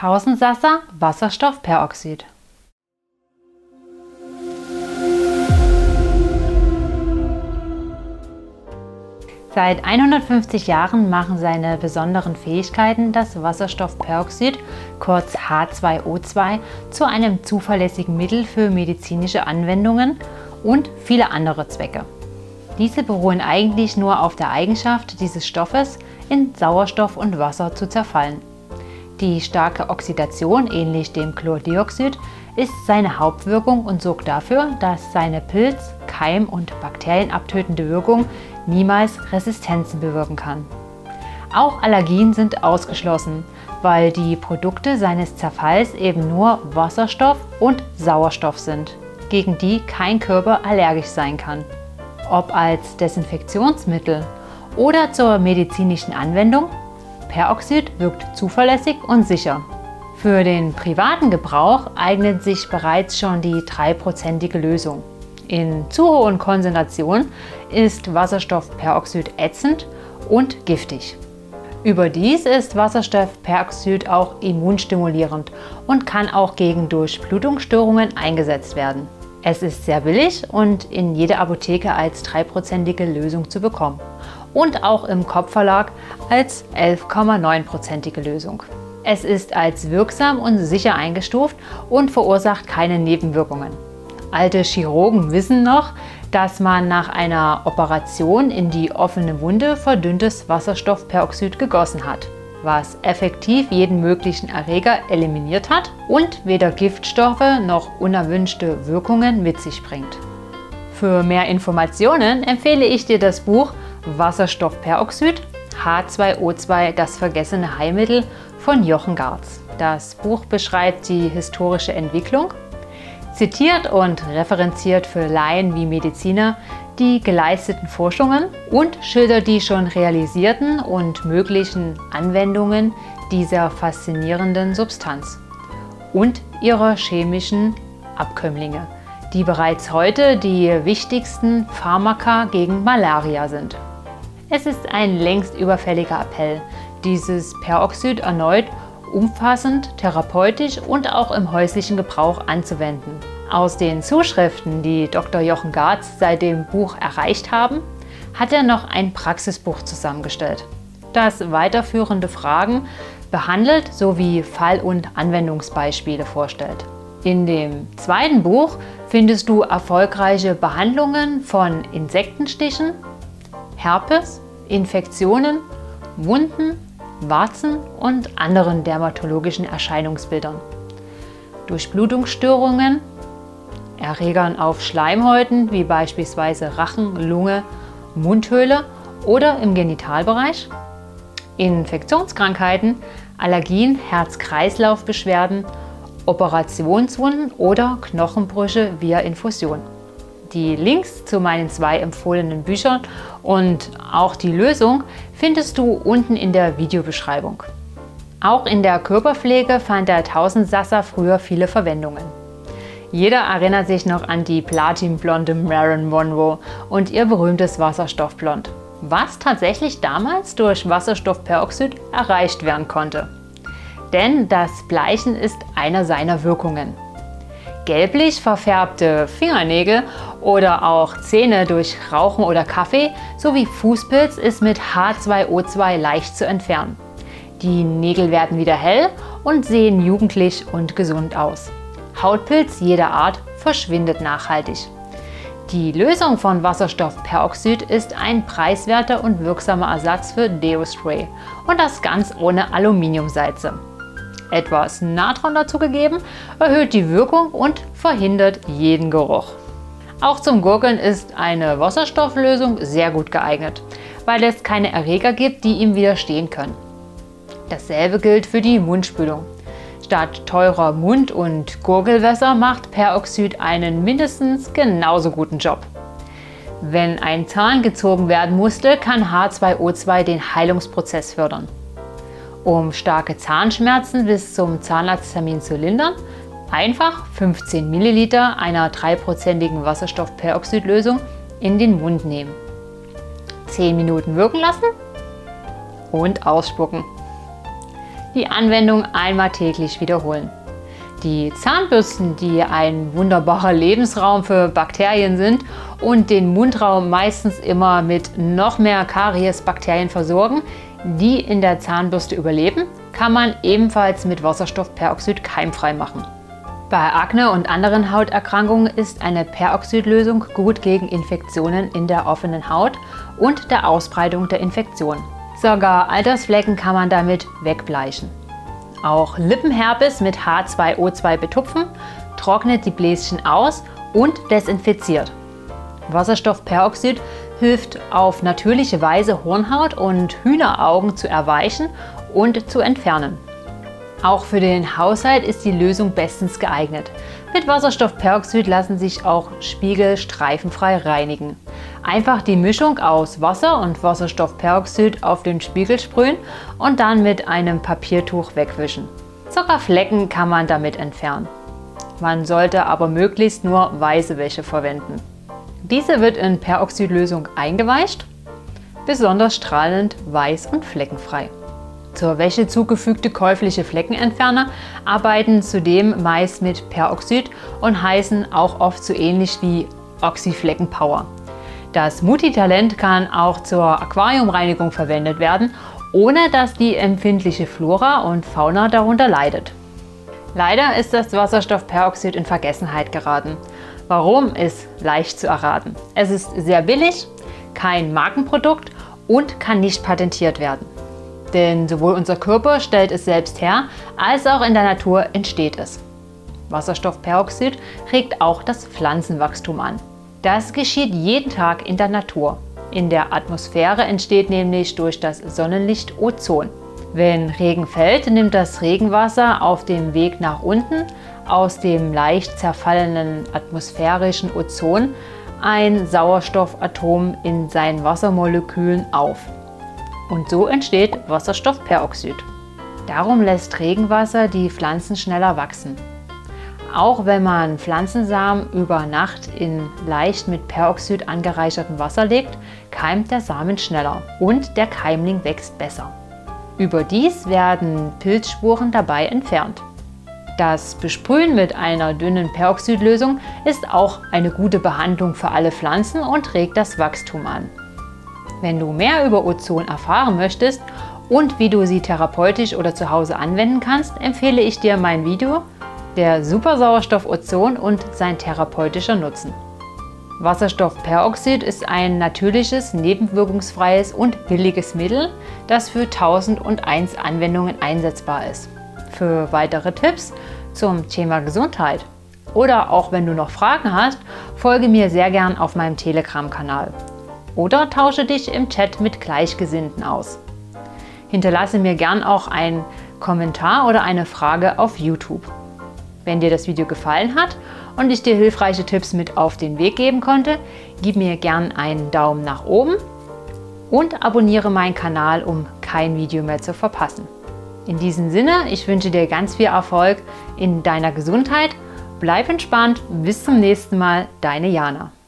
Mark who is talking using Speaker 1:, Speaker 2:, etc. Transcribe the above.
Speaker 1: Tausendsasser Wasserstoffperoxid. Seit 150 Jahren machen seine besonderen Fähigkeiten das Wasserstoffperoxid, kurz H2O2, zu einem zuverlässigen Mittel für medizinische Anwendungen und viele andere Zwecke. Diese beruhen eigentlich nur auf der Eigenschaft dieses Stoffes, in Sauerstoff und Wasser zu zerfallen. Die starke Oxidation, ähnlich dem Chlordioxid, ist seine Hauptwirkung und sorgt dafür, dass seine Pilz-, Keim- und bakterienabtötende Wirkung niemals Resistenzen bewirken kann. Auch Allergien sind ausgeschlossen, weil die Produkte seines Zerfalls eben nur Wasserstoff und Sauerstoff sind, gegen die kein Körper allergisch sein kann. Ob als Desinfektionsmittel oder zur medizinischen Anwendung, Peroxid wirkt zuverlässig und sicher. Für den privaten Gebrauch eignet sich bereits schon die 3%ige Lösung. In zu hohen Konzentrationen ist Wasserstoffperoxid ätzend und giftig. Überdies ist Wasserstoffperoxid auch immunstimulierend und kann auch gegen Durchblutungsstörungen eingesetzt werden. Es ist sehr billig und in jeder Apotheke als 3%ige Lösung zu bekommen und auch im Kopfverlag als 11,9%ige Lösung. Es ist als wirksam und sicher eingestuft und verursacht keine Nebenwirkungen. Alte Chirurgen wissen noch, dass man nach einer Operation in die offene Wunde verdünntes Wasserstoffperoxid gegossen hat, was effektiv jeden möglichen Erreger eliminiert hat und weder Giftstoffe noch unerwünschte Wirkungen mit sich bringt. Für mehr Informationen empfehle ich dir das Buch Wasserstoffperoxid, H2O2, das vergessene Heilmittel von Jochen Garz. Das Buch beschreibt die historische Entwicklung, zitiert und referenziert für Laien wie Mediziner die geleisteten Forschungen und schildert die schon realisierten und möglichen Anwendungen dieser faszinierenden Substanz und ihrer chemischen Abkömmlinge, die bereits heute die wichtigsten Pharmaka gegen Malaria sind. Es ist ein längst überfälliger Appell, dieses Peroxid erneut umfassend, therapeutisch und auch im häuslichen Gebrauch anzuwenden. Aus den Zuschriften, die Dr. Jochen Garz seit dem Buch erreicht haben, hat er noch ein Praxisbuch zusammengestellt, das weiterführende Fragen behandelt sowie Fall- und Anwendungsbeispiele vorstellt. In dem zweiten Buch findest du erfolgreiche Behandlungen von Insektenstichen, Herpes, Infektionen, Wunden, Warzen und anderen dermatologischen Erscheinungsbildern, Durchblutungsstörungen, Erregern auf Schleimhäuten wie beispielsweise Rachen, Lunge, Mundhöhle oder im Genitalbereich, Infektionskrankheiten, Allergien, Herz-Kreislauf-Beschwerden, Operationswunden oder Knochenbrüche via Infusion. Die Links zu meinen 2 empfohlenen Büchern und auch die Lösung findest du unten in der Videobeschreibung. Auch in der Körperpflege fand der Tausendsasser früher viele Verwendungen. Jeder erinnert sich noch an die platinblonde Marilyn Monroe und ihr berühmtes Wasserstoffblond, was tatsächlich damals durch Wasserstoffperoxid erreicht werden konnte. Denn das Bleichen ist einer seiner Wirkungen. Gelblich verfärbte Fingernägel oder auch Zähne durch Rauchen oder Kaffee sowie Fußpilz ist mit H2O2 leicht zu entfernen. Die Nägel werden wieder hell und sehen jugendlich und gesund aus. Hautpilz jeder Art verschwindet nachhaltig. Die Lösung von Wasserstoffperoxid ist ein preiswerter und wirksamer Ersatz für Deo-Spray und das ganz ohne Aluminiumsalze. Etwas Natron dazugegeben, erhöht die Wirkung und verhindert jeden Geruch. Auch zum Gurgeln ist eine Wasserstofflösung sehr gut geeignet, weil es keine Erreger gibt, die ihm widerstehen können. Dasselbe gilt für die Mundspülung. Statt teurer Mund- und Gurgelwässer macht Peroxid einen mindestens genauso guten Job. Wenn ein Zahn gezogen werden musste, kann H2O2 den Heilungsprozess fördern. Um starke Zahnschmerzen bis zum Zahnarzttermin zu lindern, einfach 15 ml einer 3%igen Wasserstoffperoxidlösung in den Mund nehmen. 10 Minuten wirken lassen und ausspucken. Die Anwendung einmal täglich wiederholen. Die Zahnbürsten, die ein wunderbarer Lebensraum für Bakterien sind und den Mundraum meistens immer mit noch mehr Kariesbakterien versorgen, die in der Zahnbürste überleben, kann man ebenfalls mit Wasserstoffperoxid keimfrei machen. Bei Akne und anderen Hauterkrankungen ist eine Peroxidlösung gut gegen Infektionen in der offenen Haut und der Ausbreitung der Infektion. Sogar Altersflecken kann man damit wegbleichen. Auch Lippenherpes mit H2O2 betupfen, trocknet die Bläschen aus und desinfiziert. Wasserstoffperoxid hilft auf natürliche Weise Hornhaut und Hühneraugen zu erweichen und zu entfernen. Auch für den Haushalt ist die Lösung bestens geeignet. Mit Wasserstoffperoxid lassen sich auch Spiegel streifenfrei reinigen. Einfach die Mischung aus Wasser und Wasserstoffperoxid auf den Spiegel sprühen und dann mit einem Papiertuch wegwischen. Sogar Flecken kann man damit entfernen. Man sollte aber möglichst nur weiße Wäsche verwenden. Diese wird in Peroxidlösung eingeweicht, besonders strahlend, weiß und fleckenfrei. Zur Wäsche zugefügte käufliche Fleckenentferner arbeiten zudem meist mit Peroxid und heißen auch oft so ähnlich wie Oxyfleckenpower. Das Multitalent kann auch zur Aquariumreinigung verwendet werden, ohne dass die empfindliche Flora und Fauna darunter leidet. Leider ist das Wasserstoffperoxid in Vergessenheit geraten. Warum, ist leicht zu erraten. Es ist sehr billig, kein Markenprodukt und kann nicht patentiert werden. Denn sowohl unser Körper stellt es selbst her, als auch in der Natur entsteht es. Wasserstoffperoxid regt auch das Pflanzenwachstum an. Das geschieht jeden Tag in der Natur. In der Atmosphäre entsteht nämlich durch das Sonnenlicht Ozon. Wenn Regen fällt, nimmt das Regenwasser auf dem Weg nach unten aus dem leicht zerfallenen atmosphärischen Ozon ein Sauerstoffatom in seinen Wassermolekülen auf. Und so entsteht Wasserstoffperoxid. Darum lässt Regenwasser die Pflanzen schneller wachsen. Auch wenn man Pflanzensamen über Nacht in leicht mit Peroxid angereichertem Wasser legt, keimt der Samen schneller und der Keimling wächst besser. Überdies werden Pilzsporen dabei entfernt. Das Besprühen mit einer dünnen Peroxidlösung ist auch eine gute Behandlung für alle Pflanzen und regt das Wachstum an. Wenn du mehr über Ozon erfahren möchtest und wie du sie therapeutisch oder zu Hause anwenden kannst, empfehle ich dir mein Video Der Supersauerstoff Ozon und sein therapeutischer Nutzen. Wasserstoffperoxid ist ein natürliches, nebenwirkungsfreies und billiges Mittel, das für 1001 Anwendungen einsetzbar ist. Für weitere Tipps zum Thema Gesundheit oder auch wenn du noch Fragen hast, folge mir sehr gern auf meinem Telegram-Kanal. Oder tausche dich im Chat mit Gleichgesinnten aus. Hinterlasse mir gern auch einen Kommentar oder eine Frage auf YouTube. Wenn dir das Video gefallen hat und ich dir hilfreiche Tipps mit auf den Weg geben konnte, gib mir gern einen Daumen nach oben und abonniere meinen Kanal, um kein Video mehr zu verpassen. In diesem Sinne, ich wünsche dir ganz viel Erfolg in deiner Gesundheit. Bleib entspannt, bis zum nächsten Mal, deine Jana.